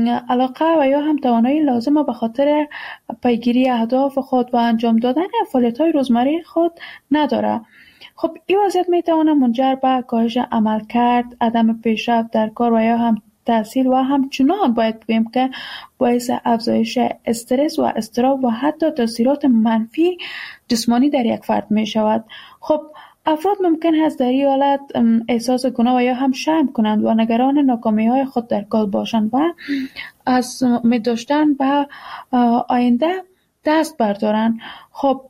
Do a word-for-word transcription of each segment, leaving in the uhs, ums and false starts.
علاقه و یا هم توانایی لازمه به خاطر پیگیری اهداف خود و انجام دادن فعالیت‌های روزمره خود نداره. خب این وضعیت میتونه منجر به کاهش عملکرد، عدم پیشرفت در کار و یا هم تحصیل و همچنان باید بگیم که باعث افزایش استرس و اضطراب و حتی تاثیرات منفی جسمانی در یک فرد می شود. خب افراد ممکن است در این حالت احساس گناه و یا هم شرم کنند و نگران ناکامی های خود در کار باشند و از امید داشتن به آینده دست بردارند. خب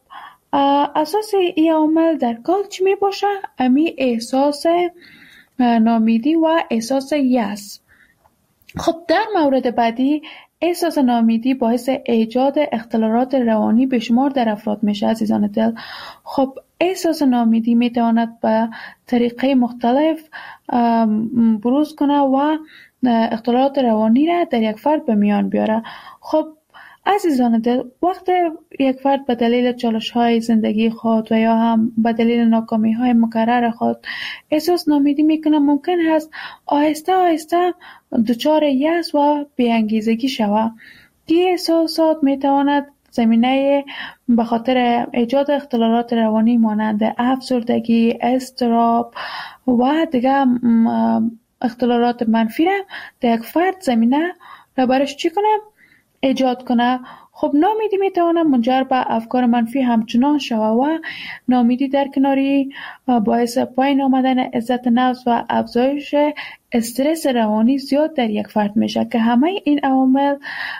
اساس این عامل در کار چی می باشه؟ امی احساس ناامیدی و احساس یأس. خب در مورد بعدی احساس ناامیدی باعث ایجاد اختلالات روانی بشمار در افراد میشه عزیزان دل. خب احساس ناامیدی میتواند به طریقه مختلف بروز کنه و اختلالات روانی را در یک فرد به میان بیاره. خب عزیزان دل، وقتی یک فرد به دلیل چالش‌های زندگی خود و یا هم به دلیل ناکامی‌های مکرر خود احساس ناامیدی میکنه، ممکن است آهسته آهسته دچار یأس و بی‌انگیزگی شود. این احساسات میتواند زمینه به خاطر ایجاد اختلالات روانی مانند افسردگی، اضطراب و دیگر اختلالات منفی را در یک فرد زمینه را برش چی کنه؟ ایجاد کنه. خب ناامیدی میتواند منجر به افکار منفی همچنان شود و ناامیدی در کناری باعث پایین آمدن عزت نفس و افزایش استرس روانی زیاد در یک فرد میشه که همه این عوامل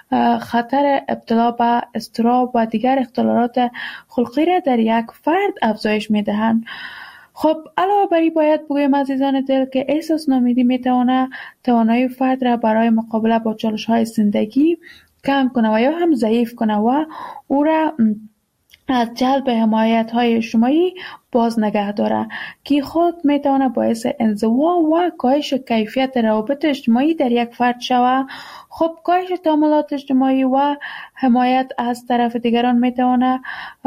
خطر ابتلا به اضطراب و دیگر اختلالات خلقی را در یک فرد افزایش میدهند. خب علاوه بر این باید بگویم عزیزان دل که احساس ناامیدی میتواند توانایی فرد را برای مقابله با چالش‌های زندگی کم کنه و یا هم ضعیف کنه و او را از جلب حمایت‌های اجتماعی باز نگه داره که خود میتونه باعث انزوا و کاهش کیفیت روابط اجتماعی در یک فرد شود. خب کاهش تعاملات اجتماعی و حمایت از طرف دیگران میتونه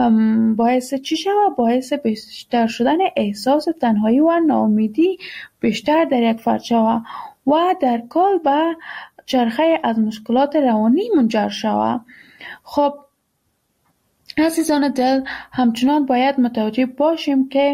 باعث چی شود؟ باعث بیشتر شدن احساس تنهایی و ناامیدی بیشتر در یک فرد شود و در کل به چرخه از مشکلات روانی منجر شود. خب عزیزان دل، همچنان باید متوجه باشیم که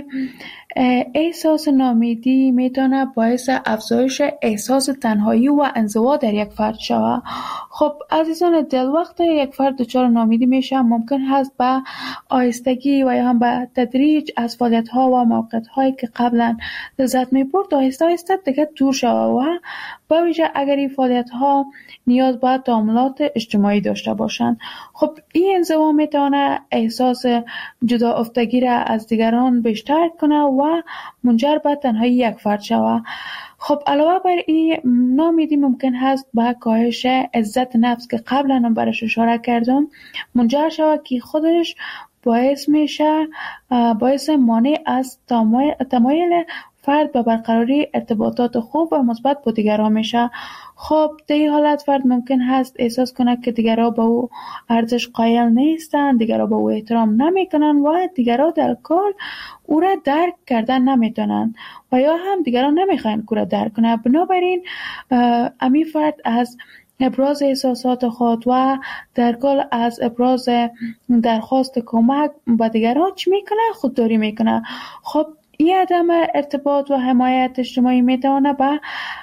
احساس ناامیدی میتونه باعث افزایش احساس تنهایی و انزوا در یک فرد شود. خب عزیزان دل، وقتی یک فرد دچار ناامیدی میشه ممکن هست به آهستگی و یا هم به تدریج از فعالیت‌ها و موقعیت‌هایی که قبلا لذت می‌برد آهسته آهسته دیگه دور شود و با ویژه اگر این فعالیت‌ها نیاز به تعاملات اجتماعی داشته باشند. خب این انزوا میتونه احساس جدا افتگی را از دیگران بیشتر کنه و منجر به تنهایی یک فرد شود. خب علاوه بر این ناامیدی ممکن هست به کاهش عزت نفس که قبلا هم برش اشاره کردم منجر شود که خودش باعث میشه باعث مانع از تمایل فرد به برقراری ارتباطات خوب و مثبت با دیگران میشه. خب در این حالت فرد ممکن هست احساس کنه که دیگران به او ارزش قائل نیستند، دیگران به او احترام نمیکنن و دیگران در کل او را درک کردن نمیتونن و یا هم دیگران نمیخواین او را درک کنه. بنابراین امی فرد از ابراز احساسات خود و در کل از ابراز درخواست کمک به دیگران چی میکنه؟ خودداری میکنه. خب این عدم ارتباط و حمایت اجتماعی میتونه به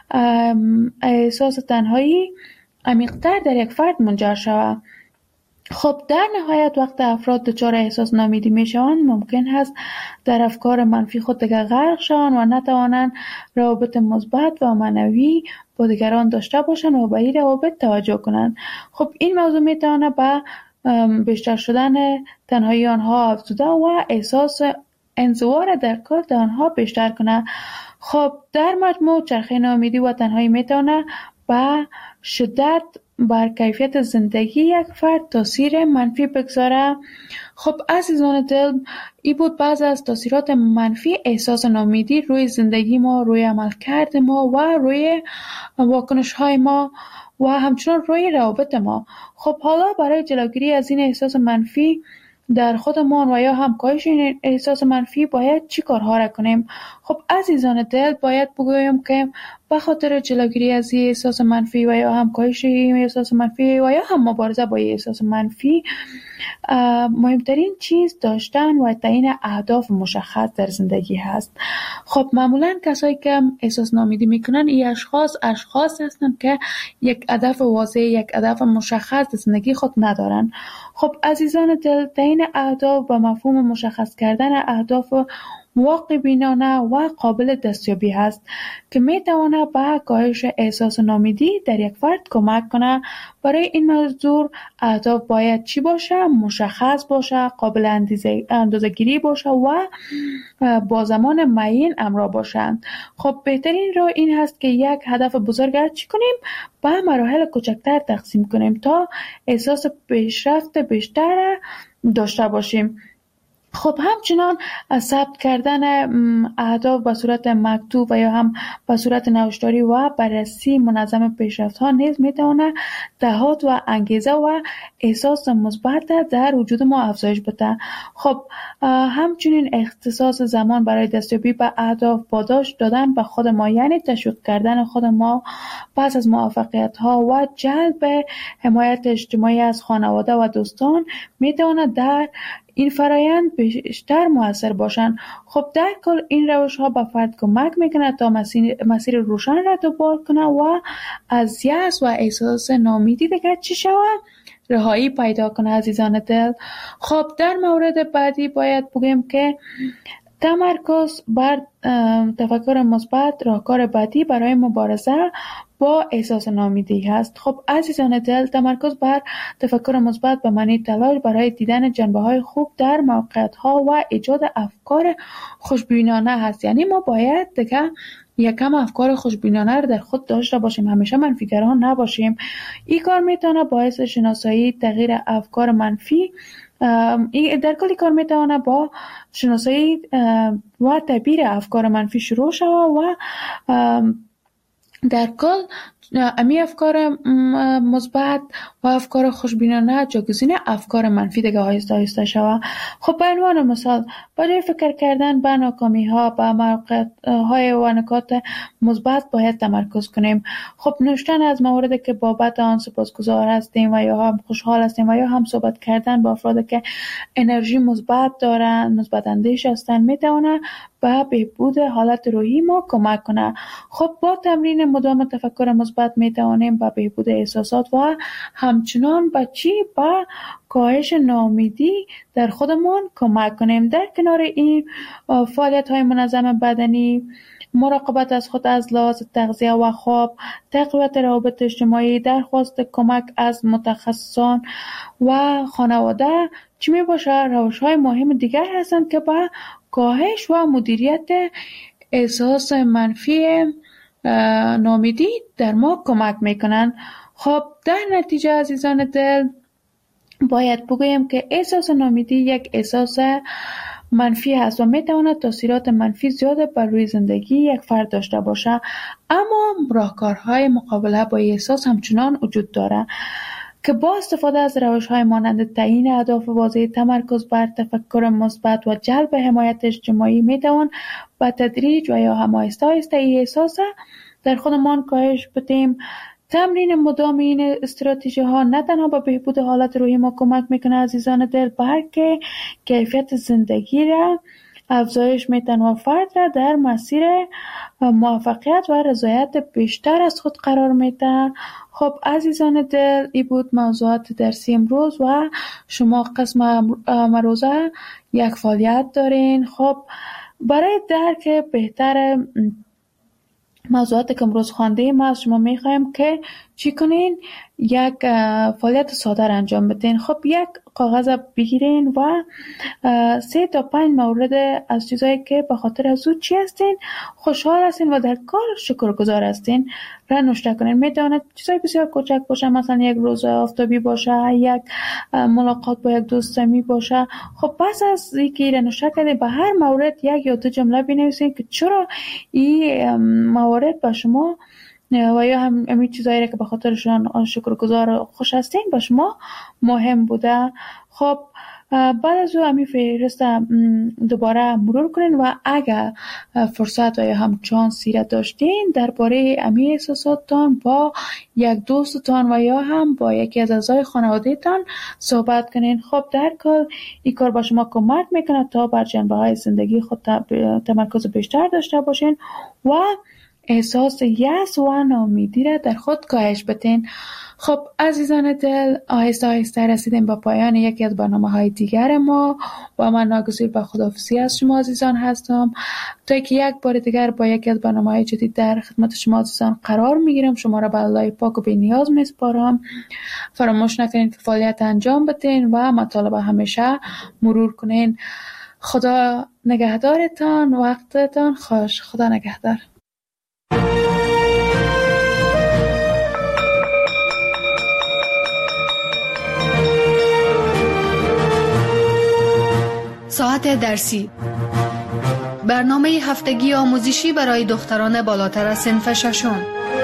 احساس تنهایی عمیق‌تر در یک فرد منجر شود. خب در نهایت وقت افراد دچار احساس ناامیدی میشوند ممکن است در افکار منفی خود دیگر غرق شوند و نتوانند روابط مثبت و معنوی با دیگران داشته باشند و به این روابط توجه کنند. خب این موضوع میتونه به بیشتر شدن تنهایی آنها افزوده و احساس انزوا را در کار آنها بیشتر کنه. خب در مجموع چرخه ناامیدی و تنهایی میتونه به شدت بر کیفیت زندگی یک فرد تاثیر منفی بگذاره. خب عزیزان دل، این بود بعض از تاثیرات منفی احساس ناامیدی روی زندگی ما، روی عملکرد ما و روی واکنش های ما و همچنین روی روابط ما. خب حالا برای جلوگیری از این احساس منفی در خودمان و یا هم کاهش این احساس منفی باید چی کارها را کنیم؟ خب عزیزان دل، باید بگویم که به خاطر جلوگیری از این احساس منفی و یا هم کاهش این احساس منفی و یا هم مبارزه با این احساس منفی، مهمترین چیز داشتن و تعیین اهداف مشخص در زندگی هست. خب معمولا کسایی که احساس ناامیدی میکنن این اشخاص اشخاص هستن که یک هدف واضح، یک هدف مشخص در زندگی خود ندارن. خب عزیزان دل، تعیین اهداف و مفهوم مشخص کردن اهداف واقع بینانه و قابل دستیابی هست که می تواند به کاهش احساس ناامیدی در یک فرد کمک کنه. برای این موضوع اهداف باید چی باشه؟ مشخص باشه، قابل اندازه‌گیری باشه و با زمان معین همراه باشند. خب بهترین راه این هست که یک هدف بزرگ چی کنیم؟ به مراحل کوچکتر تقسیم کنیم تا احساس پیشرفت بیشتر داشته باشیم. خب همچنان ثبت کردن اهداف به صورت مکتوب و یا هم به صورت نوشتاری و بررسی منظم پیشرفت ها نیز میتونه دهات و انگیزه و احساس مثبت در وجود ما افزایش بده. خب همچنین اختصاص زمان برای دستیابی به اهداف، پاداش دادن به خود ما، یعنی تشویق کردن خود ما پس از موفقیت ها و جلب حمایت اجتماعی از خانواده و دوستان میتونه در این فرایند بیشتر مؤثر باشند. خب در کل این روش ها به فرد کمک میکنه تا مسیر, مسیر روشن را دنبال کنه و از یأس و احساس ناامیدی دیگه چی شود؟ رهایی پیدا کنه عزیزان دل. خب در مورد بعدی باید بگیم که تمرکز بر تفکر مثبت راهکار بعدی برای مبارزه با احساس ناامیدی هست. خب عزیزان دل، تمرکز بر تفکر مثبت به معنی تلاش برای دیدن جنبه‌های خوب در موقعیت‌ها و ایجاد افکار خوشبینانه هست. یعنی ما باید دیگه یکم افکار خوشبینانه رو در خود داشته باشیم، همیشه منفیگران نباشیم. این کار میتونه باعث شناسایی تغییر افکار منفی در کل کار میتونه با شناسایی و تعبیر افکار منفی شروع شود و در کل امی افکار مثبت و افکار خوشبینانه جایگزین افکار منفی دیگه آهسته آهسته شود. خب به عنوان مثال برای فکر کردن به ناکامی ها، به موقعیت های و نکات مثبت باید تمرکز کنیم. خب نوشتن از مواردی که بابت آن سپاسگزار هستیم و یا هم خوشحال هستیم و یا هم صحبت کردن با افرادی که انرژی مثبت دارن، مثبت اندیش هستن، میتونه به بهبود حالت روحی ما کمک کنه. خب با تمرین مدام تفکر مثبت میتوانیم به بهبود احساسات و همچنان به چی؟ به کاهش ناامیدی در خودمان کمک کنیم. در کنار این فعالیت های منظم بدنی، مراقبت از خود از لحاظ تغذیه و خواب، تقویت روابط اجتماعی، درخواست کمک از متخصصان و خانواده چی می باشه؟ روش های مهم دیگر هستند که به کاهش و مدیریت احساس منفی ناامیدی در ما کمک میکنن. خب در نتیجه عزیزان دل باید بگویم که احساس ناامیدی یک احساس منفی هست و میتواند تاثیرات منفی زیاد بر روی زندگی یک فرد داشته باشه، اما راهکارهای مقابله با احساس همچنان وجود داره که با استفاده از روش‌های مانند تعیین اهداف واضح، تمرکز بر تفکر مثبت و جلب حمایت اجتماعی میتوان به تدریج و یا هم آهسته آهسته این احساس در خودمان کاهش بدیم. تمرین مدام این استراتژی ها نه تنها به بهبود حالت روحی ما کمک میکنه عزیزان دل، بلکه کیفیت زندگی را افزایش میتن و فرد را در مسیر موفقیت و رضایت بیشتر از خود قرار میتن. خب عزیزان دل، این بود موضوعات درسی امروز و شما قسم مروزه یک فعالیت دارین. خب برای درک بهتر موضوعات که امروز خواندیم از شما میخوایم که چی کنین؟ یک فعالیت ساده را انجام بدین. خب یک کاغذ بگیرین و سه تا پنج مورد از چیزایی که به خاطر از او چی هستین خوشحال هستین و در کار شکرگزار هستین را نوشته کنین. میتواند چیزای بسیار کوچک باشه، مثلا یک روز آفتابی باشه، یک ملاقات با یک دوست صمیمی باشه. خب پس از اینکه را نوشته کردین به هر مورد یک یا دو جمله بنویسین که چرا این موارد به شما و یا هم همین چیزایی که به خاطرشان شکرگزار خوش هستین به شما مهم بوده. خب بعد از او امی فهرست دوباره مرور کنین و اگر فرصت و یا هم چانسی را داشتین درباره امی احساساتتان با یک دوستتان و یا هم با یکی از اعضای خانواده‌تان صحبت کنین. خب در کل این کار با شما کمک میکنه تا بر جنبه های زندگی خود تمرکز بیشتر داشته باشین و احساس یأس و ناامیدی را در خود کاهش بدین. خب عزیزان دل، آهسته آهسته رسیدیم با پایان یکی از برنامه‌های دیگر ما و من ناگزیر به خداحافظی از شما عزیزان هستم تا اینکه یک بار دیگر با یکی از برنامه‌های جدید در خدمت شما عزیزان قرار میگیرم. شما را به الله پاک و بی‌نیاز میسپارم. فراموش نکنین که فعالیت انجام بدین و مطالب همیشه مرور کنین. خدا نگهدارتان، وقتتان خوش. خدا نگهدار. ساعت درسی، برنامه هفتگی آموزشی برای دختران بالاتر از صنف ششم.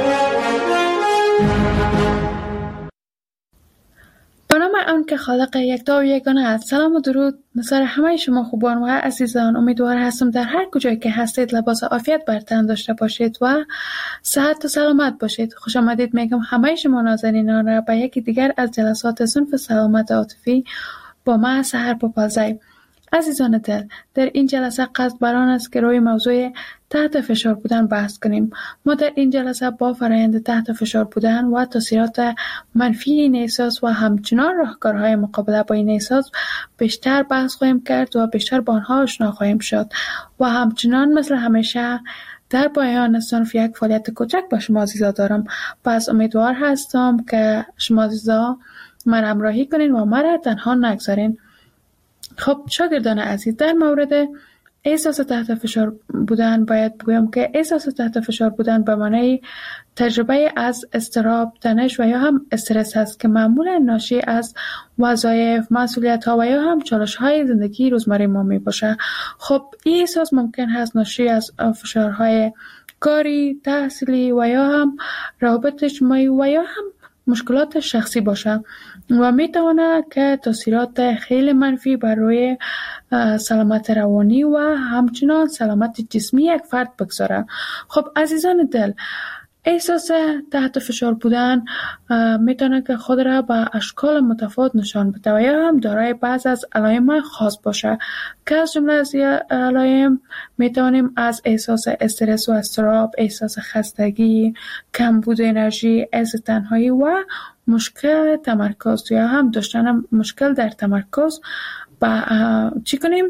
به نام آن که خالق یکتا و یگانه است. سلام و درود نثار همه شما خوبان و عزیزان. امیدوار هستم در هر کجایی که هستید لباس عافیت بر تن داشته باشید و صحت و سلامت باشید. خوش آمدید میگم همه شما نازنینان را به یکی دیگر از جلسات صنف سلامت عاطفی با من سحر پاپازی. عزیزان دل، در این جلسه قصد بر آن است که روی موضوع تحت فشار بودن بحث کنیم. ما در این جلسه با فرآیند تحت فشار بودن و تاثیرات منفی این احساس و همچنان راهکارهای مقابله با این احساس بیشتر بحث خواهیم کرد و بیشتر با آنها آشنا خواهیم شد و همچنان مثل همیشه در پایان صنف یک فعالیت کوچک با شما عزیزا دارم. پس امیدوار هستم که شما عزیزا من همراهی کنین و مرا تنها نگذارین. خب شاگردان عزیز، در مورد احساس تحت فشار بودن باید بگویم که احساس تحت فشار بودن به معنای تجربه از اضطراب، تنش و یا هم استرس است که معمولا ناشی از وظایف، مسئولیت‌ها و یا هم چالش‌های زندگی روزمره ما میباشه. خب این احساس ممکن هست ناشی از فشارهای کاری، تحصیلی و یا هم روابط اجتماعی و یا هم مشکلات شخصی باشه و میتونه که تاثیرات خیلی منفی بر روی سلامت روانی و همچنان سلامت جسمی یک فرد بگذاره. خب عزیزان دل، احساس تحت فشار بودن میتونه که خود را به اشکال متفاوت نشان بده و یا هم دارای بعض از علائم خاص باشه که از جمله از علائم میتونیم از احساس استرس و اضطراب، احساس خستگی، کمبود انرژی، احساس تنهایی و مشکل تمرکز یا هم داشتن مشکل در تمرکز با چی کنیم؟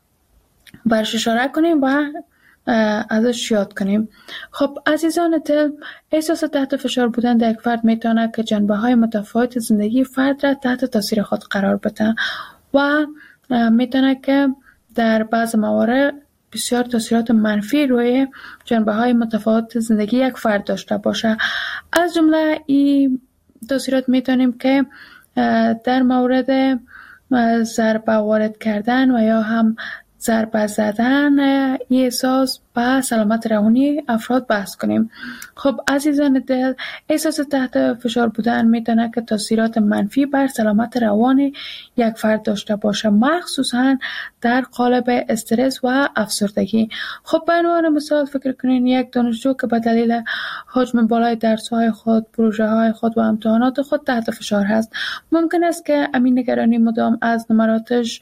برش اشاره کنیم و ازش یاد کنیم. خب عزیزان دل، احساس تحت فشار بودن در یک فرد میتونه که جنبه های متفاوت زندگی فرد را تحت تاثیر خود قرار بده و میتونه که در بعض موارد بسیار تاثیرات منفی روی جنبه های متفاوت زندگی یک فرد داشته باشه. از جمله این تاثیرات میتونیم که در مورد ضربه وارد کردن و یا هم ضربه زدن این احساس به سلامت روانی افراد بحث کنیم. خب عزیزان دل، احساس تحت فشار بودن میتونه که تاثیرات منفی بر سلامت روان یک فرد داشته باشه، مخصوصا در قالب استرس و افسردگی. خب به عنوان مثال فکر کنین یک دانشجو که به دلیل حجم بالای درس‌های خود، پروژه‌های خود و امتحانات خود تحت فشار هست. ممکن است که امین نگرانی مدام از نمراتش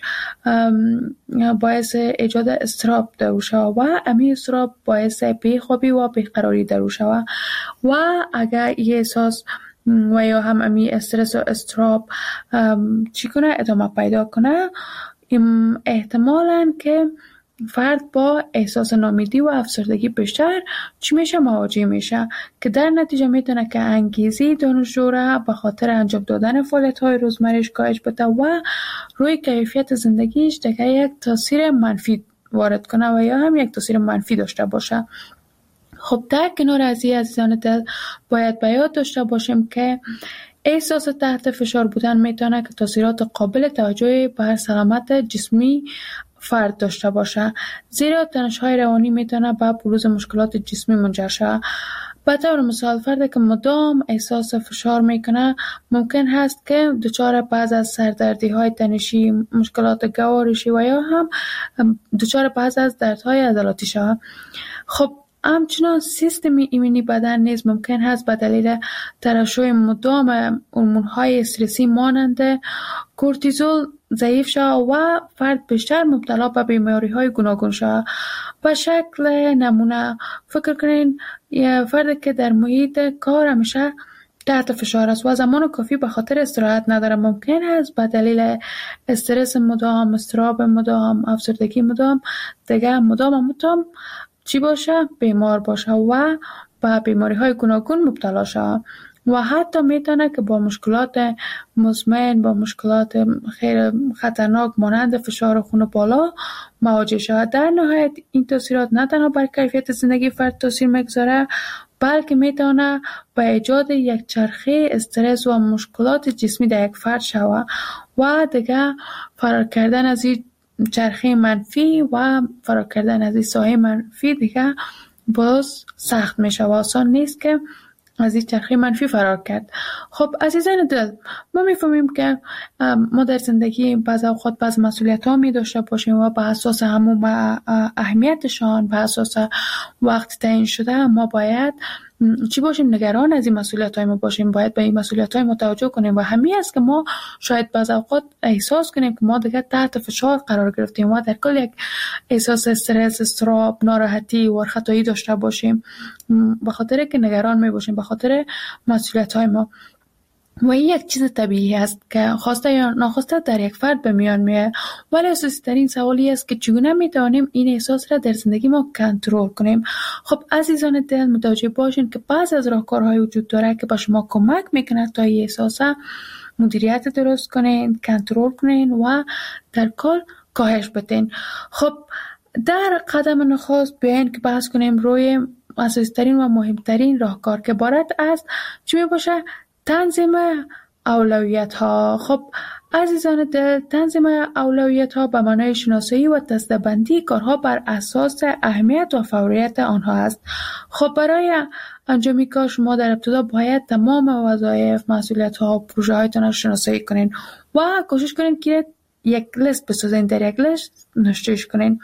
باعث ایجاد اضطراب در او شود و امین اضطراب باعث بیخوابی و بیقراری در او شود و اگر این احساس و یا هم امی استرس و اضطراب چی کنه ادامه پیدا کنه، احتمالاً که فرد با احساس ناامیدی و افسردگی بیشتر چی میشه مواجه میشه که در نتیجه میتونه که انگیزی دانشجو را به خاطر انجام دادن فعالیت‌های روزمره‌اش کاهش بده و روی کیفیت زندگیش دیگه یک تاثیر منفی وارد کنه و یا هم یک تاثیر منفی داشته باشه. خب در کنار از این عزیزان دل باید به یاد داشته باشیم که احساس تحت فشار بودن میتونه که تاثیرات قابل توجهی بر سلامت جسمی فرد داشته باشه، زیرا تنش‌های روانی میتونه به بروز مشکلات جسمی منجر شه. به طور مثال فردی که مدام احساس فشار میکنه ممکن هست که دچار بعض از سردردی های تنشی، مشکلات گوارشی و یا هم دچار بعض از دردهای عضلاتی شود. خب همچنان سیستم ایمنی بدن نیز ممکن هست به دلیل ترشح مدام هورمون‌های استرسی مانند کورتیزول ضعیف شود و فرد بیشتر مبتلا به بیماری‌های گوناگون شود. به شکل نمونه فکر کنین یه فردی که در محیط کار همیشه تحت فشار است و زمان کافی به خاطر استراحت نداره، ممکن است به دلیل استرس مدام، اضطراب مدام، افسردگی مدام دیگه مدام مدام چی باشه؟ بیمار باشه و به بیماری های گوناگون مبتلا شود و حتی میتونه که با مشکلات مزمن، با مشکلات خیلی خطرناک مانند فشار خون بالا مواجه شود. در نهایت این تاثیرات نه تنها بر کیفیت زندگی فرد تاثیر میگذاره، بلکه میتونه به ایجاد یک چرخه استرس و مشکلات جسمی در یک فرد شود و دیگه فرار کردن از این چرخه منفی و فرار کردن از این سایه منفی دیگه باز سخت میشه و آسان نیست که از این چرخه منفی فرار کرد. خب عزیزان دل، ما میفهمیم که ما در زندگی بعض اوقات بعض مسئولیت ها می داشته باشیم و به اساس همون اهمیتشان، به اساس وقت تعیین شده ما باید چی باشیم؟ نگران از این مسئولیت های ما باشیم، باید به این مسئولیت های ما توجه کنیم و همین است که ما شاید بعض اوقات احساس کنیم که ما دیگه تحت فشار قرار گرفتیم و در کل یک احساس استرس، اضطراب، ناراحتی و خطایی داشته باشیم به خاطر که نگران می باشیم به خاطر مسئولیت های ما. و این یک چیز طبیعی است که خواسته یا ناخواسته در یک فرد به میان میاد، ولی اساسی ترین سوالی است که چگونه میتوانیم این احساس را در زندگی ما کنترل کنیم. خب عزیزان دل، متوجه باشین که بعضی از راهکارهای وجود داره که به شما کمک میکنه تا این احساس مدیریت درست کنین، کنترل کنین و در کل کاهش بدین. خب در قدم نخست بیاین که بحث کنیم روی اساسی ترین و مهمترین راهکار که عبارت است چی میباشه؟ تنظیم اولویت ها. خب عزیزان دل، تنظیم اولویت ها به معنای شناسایی و دسته‌بندی کارها بر اساس اهمیت و فوریت آنها است. خب برای انجام کار شما در ابتدا باید تمام وظایف، مسئولیت ها و پروژه هایتان را شناسایی کنین و کوشش کنین که یک لیست بسازین، در یک لیست نوشتهش کنین.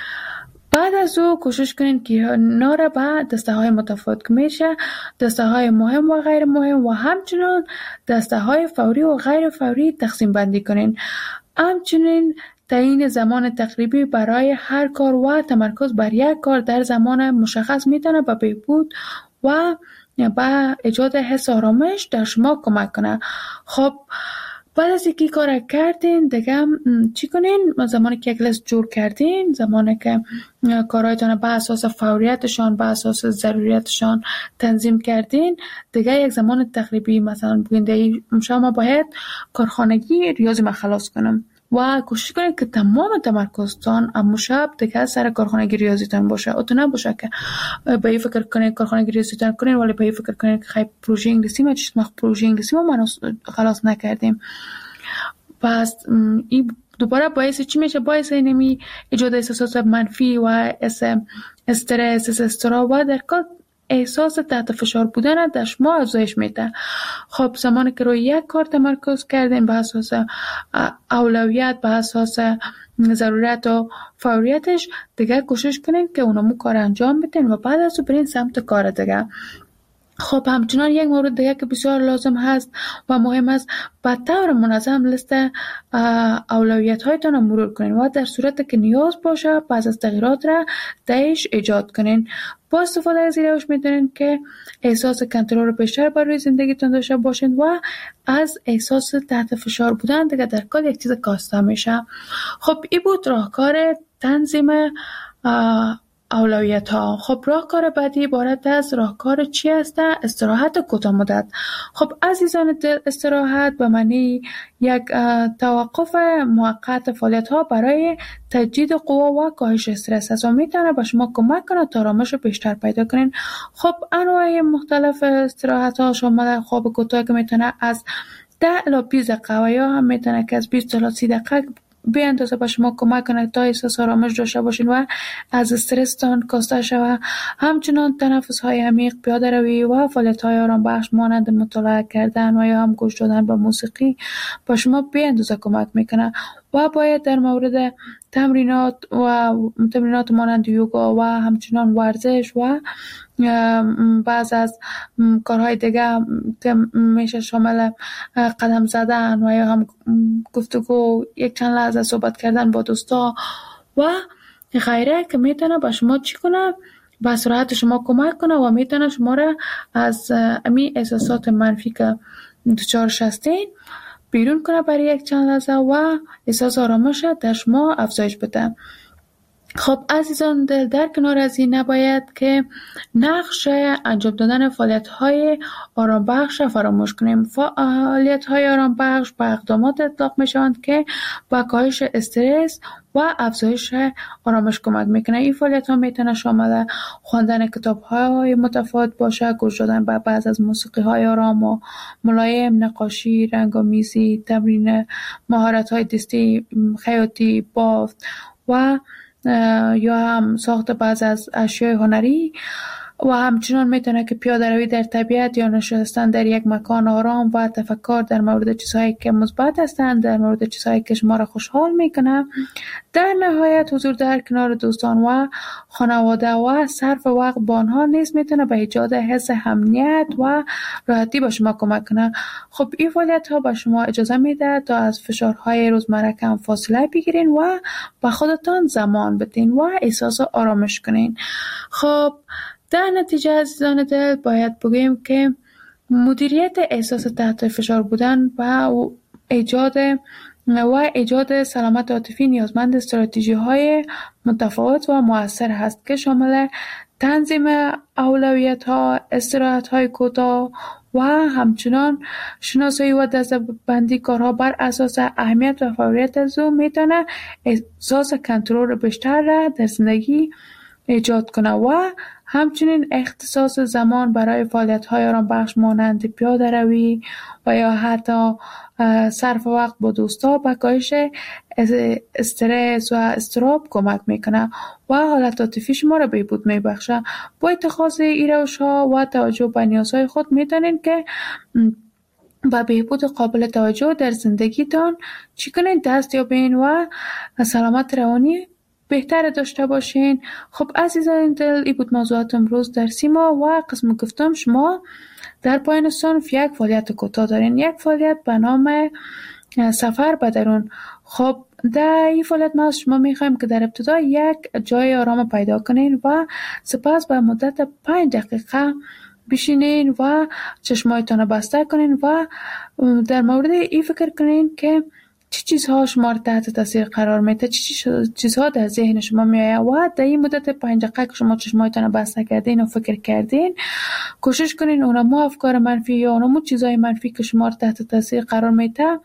بعد از او کوشش کنین که اینا را به دسته های متفاوت که میشه دسته های مهم و غیر مهم و همچنان دسته های فوری و غیر فوری تقسیم بندی کنین. همچنین تعیین زمان تقریبی برای هر کار و تمرکز بر یک کار در زمان مشخص میتونه به بهبود و به ایجاد حس آرامش در شما کمک کنه. خب بعد از اینکه کار کردین دیگه چی کنین؟ زمانی که یک لیست جور کردین، زمانی که کارهایتان به اساس فوریتشان، به اساس ضروریتشان تنظیم کردین، دیگه یک زمان تقریبی مثلا بگین شما باید کارخانگی ریاضی ما خلاص کنم و کوشش کنید که تمام تمرکزتان اما شب دیگه سر کارخانگی ریاضیتان باشه. اتو نباشه که به این فکر کنید کارخانگی ریاضیتان کنید ولی به این فکر کنید که خیلی پروژه انگلیسی ما چیز ما پروژه انگلیسی ما خلاص نکردیم. پس این دوباره باعث چی میشه؟ باعث اینمی ایجاد احساسات منفی و استرس، اضطراب و در کل احساس تحت فشار بودن در شما افزایش میده. خب زمانی که روی یک کار تمرکز کردین به اساس اولویت، به اساس ضرورت و فوریتش، دیگه کوشش کنین که اونمو کار انجام بدین و بعد از اون برین سمت کار دیگه. خب همچنان یک مورد دیگه که بسیار لازم هست و مهم است، به طور منظم لیست اولویت هایتان رو مرور کنین و در صورت که نیاز باشه بعض از تغییرات را درش ایجاد کنین. با استفاده از این روش میتونین که احساس کنترل رو بیشتر بر روی زندگیتون داشته باشین و از احساس تحت فشار بودن دیگه در کل یک چیز کاسته میشه. خب این بود راهکار تنظیم اولویت ها. خب راهکار بعدی عبارت از راهکار چی است؟ استراحت کوتاه مدت. خب عزیزان دل، استراحت به معنی یک توقف موقت فعالیت ها برای تجدید قوا و کاهش استرس است و میتونه به شما کمک کنه تا آرامش رو بیشتر پیدا کنین. خب انواع مختلف استراحت ها شامل خواب کوتاه که میتونه از ده الی بیست دقیقه و یا هم میتونه که از بیست الی سی دقیقه به اندازه به شما کمک کنه تا احساس آرامش داشته باشین و از استرستان کاسته شوه. همچنان تنفس های عمیق، پیاده روی و فعالیت های آرام بخش مانند مطالعه کردن و یا هم گوش دادن به موسیقی به شما به اندازه کمک میکنه. و باید در مورد تمرینات و تمرینات مانند یوگا و همچنان ورزش و بعض از کارهای دیگه که میشه شامل قدم زدن و یا هم گفتگو، یک چند لحظه صحبت کردن با دوستا و غیره که میتونه با شما چی کنه؟ به سرعت شما کمک کنه و میتونه شما را از امی احساسات منفی که دچارش هستین بیرون کنه برای یک چند لحظه و احساس آرامش در شما افزایش بده. خب عزیزان دل، در کنار از این نباید که نقش انجام دادن فعالیت های آرام بخش فراموش کنیم. فعالیت های آرام بخش به اقدامات اطلاق می شوند که با کاهش استرس و افزایش آرامش کمک میکنه. این فعالیت ها میتونه شامل خواندن کتاب های متفاوت باشه، گوش دادن به بعض از موسیقی های آرام و ملایم، نقاشی، رنگامیزی، تمرین مهارت های دستی، خیاطی، بافت و یا هم ساخت بعض از اشیاء هنری. و همچنان میتونه که پیاده روی در طبیعت یا نشستن در یک مکان آرام و تفکر در مورد چیزهایی که مثبت هستند، در مورد چیزهایی که شما را خوشحال میکنه. در نهایت حضور در کنار دوستان و خانواده و صرف وقت با آنها نیز میتونه به ایجاد حس امنیت و راحتی به شما کمک کنه. خب این فعالیت ها به شما اجازه میده تا از فشارهای روزمره کم فاصله بگیرین و به خودتان زمان بدین و احساس آرامش کنین. خب در نتیجه عزیزان دل باید بگویم که مدیریت احساس تحت فشار بودن و ایجاد و ایجاد سلامت عاطفی نیازمند استراتژی های متفاوت و مؤثر هست که شامل تنظیم اولویت ها، استراحت های کوتاه و همچنان شناسایی و دسته‌بندی کارها بر اساس اهمیت و فوریت از او میتونه احساس کنترل بیشتر را در زندگی ایجاد کنه و همچنین اختصاص زمان برای فعالیت‌های آرام بخش مانند پیاده روی و یا حتی صرف وقت با دوستا به کاهش استرس و اضطراب کمک میکنه و حالت عاطفی شما را بهبود میبخشه. با اتخاذ این روش‌ها و توجه به نیازهای خود میتونین که با بهبود قابل توجه در زندگیتان چی کنین؟ دست یابین و سلامت روانی بهتر داشته باشین. خب عزیزان دل، این بود موضوعات امروز در سیما و قسم گفتم شما در پایان صنف یک فعالیت کوتاه دارین، یک فعالیت به نام سفر به درون. خب در این فعالیت ما از شما میخوایم که در ابتدا یک جای آرام پیدا کنین و سپس به مدت پنج دقیقه بشینین و چشمایتان بسته کنین و در مورد این فکر کنین که چی چیزها شما را تحت تاثیر قرار میده، چی چیزها در ذهن شما میآید و در این مدت پنج دقیقه که شما چشمایتان بسته کردین و فکر کردین کوشش کنین اونمو افکار منفی یا اونمو چیزهای منفی که شما را تحت تاثیر قرار میده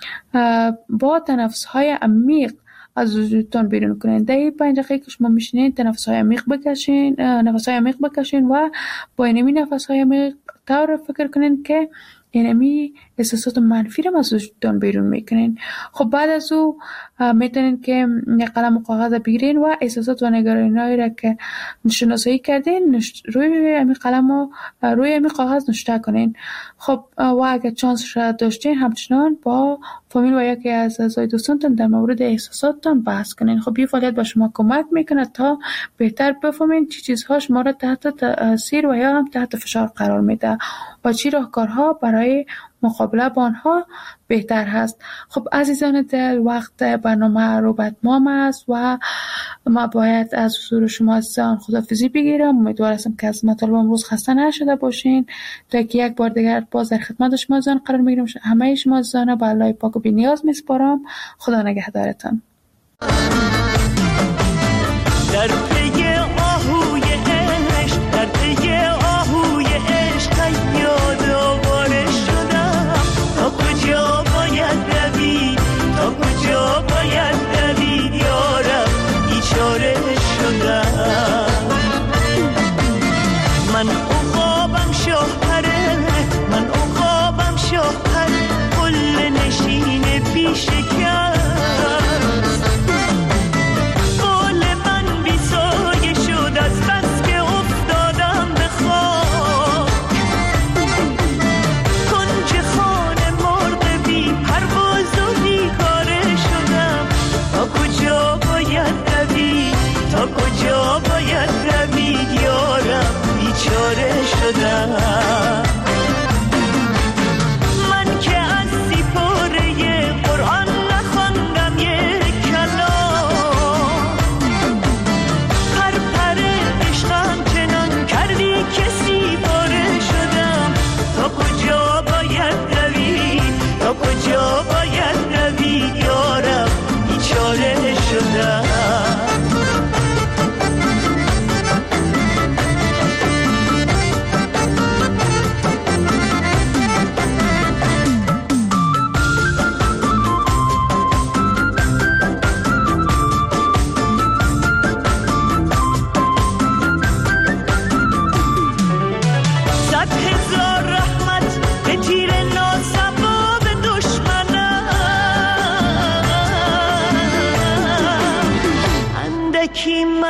با تنفس های عمیق از وجودتان بیرون کنین. در این پنج دقیقه که شما میشینین تنفس های عمیق بکشین، نفس های عمیق بکشین و با اینمی نفس های عمیق طور فکر کنین که اینمی احساسات منفی رو از وجودتان بیرون میکنین. خب بعد از او میتونین که یک قلم و کاغذ بگیرین و احساسات و نگرانی‌هایی را که شناسایی کردین روی امی قلم و روی امی کاغذ نوشته کنین. خب و اگر چانس را داشتین همچنان با فامیل و یکی از اعضای دوستانتان در مورد احساساتتان بحث کنین. خب این فعالیت به شما کمک میکنه تا بهتر بفهمین چه چیزها شما را تحت تاثیر و یا هم تحت فشار قرار میده و چی راهکارها برای مقابله با آنها بهتر هست. خب عزیزان دل، وقت برنامه رو به اتمام است و ما باید از حضور شما عزیزان خداحافظی بگیرم. امیدوار هستم که از مطالب امروز خسته نشده باشین تا که یک بار دیگر باز در خدمت شما عزیزان قرار میگیرم. همه شما عزیزان به الله پاک و بی‌نیاز میسپارم. خدا نگهدارتان. در پی آهوی عشق، در پی آهوی عشق یادآور شدم تا کجا باید دوید، تا کجا باید دوید یارم بیچاره شدم. من عقابم شاهپره، من عقابم شاهپره قله نشین پیش کرد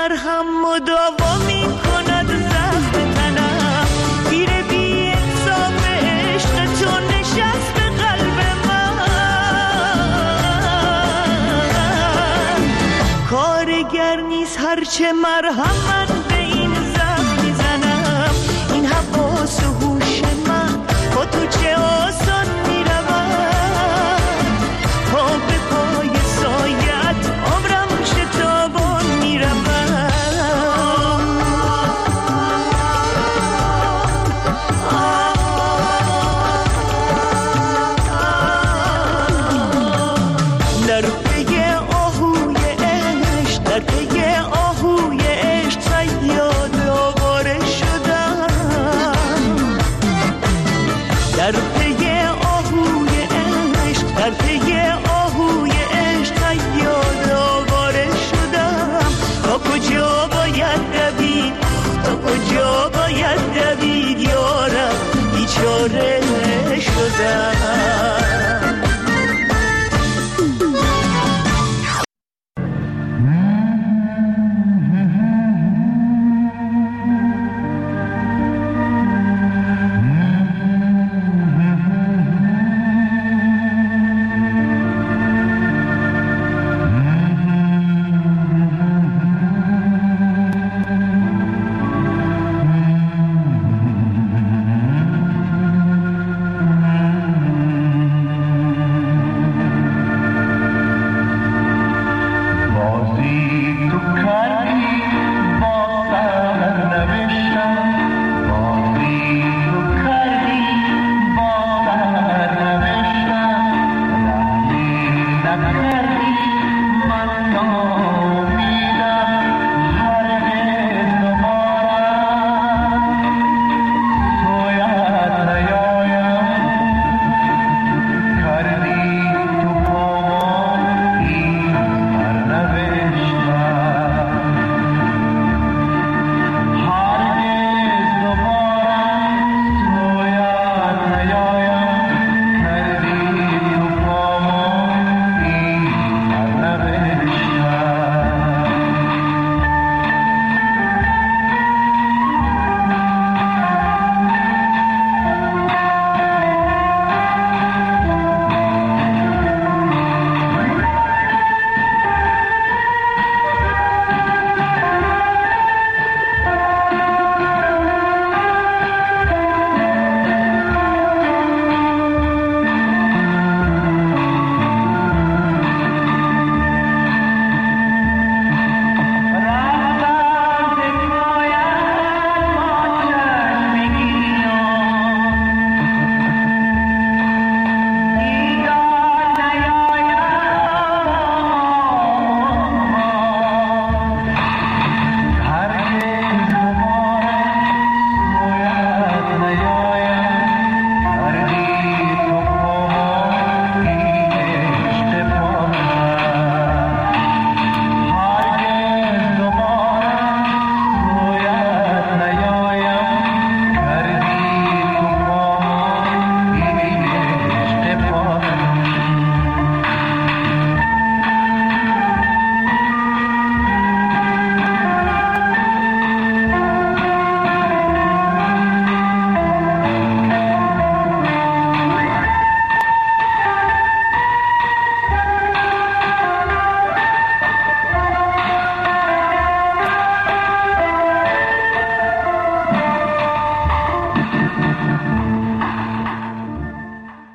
مرهم مداوا می کند زخم تنم، تیر بی انصاف عشق تو نشست به قلب من. کارگر نیست هرچه مرهم من به این زخم میزنم، این حواس و هوش من با تو چه آسان میروم، پا به پای سایت عمرم شتابان میروم. در پی آهوی عشق، در پی آهوی عشق صیاد آواره شدم، در پی آهوی عشق، در پی